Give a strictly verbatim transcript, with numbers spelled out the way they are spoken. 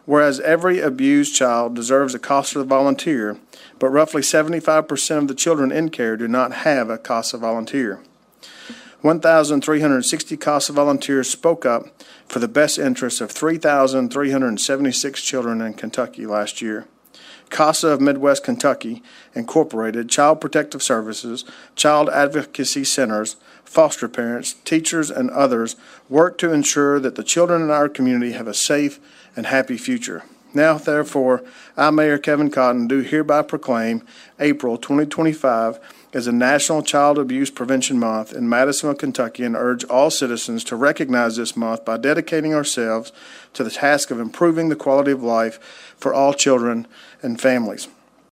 Whereas every abused child deserves a CASA volunteer, but roughly seventy-five percent of the children in care do not have a CASA volunteer. one thousand three hundred sixty CASA volunteers spoke up for the best interests of three thousand three hundred seventy-six children in Kentucky last year. CASA of Midwest Kentucky, Incorporated, Child Protective Services, Child Advocacy Centers, foster parents, teachers, and others work to ensure that the children in our community have a safe and happy future. Now, therefore, I, Mayor Kevin Cotton, do hereby proclaim April twenty twenty-five as a National Child Abuse Prevention Month in Madisonville, Kentucky, and urge all citizens to recognize this month by dedicating ourselves to the task of improving the quality of life for all children and families.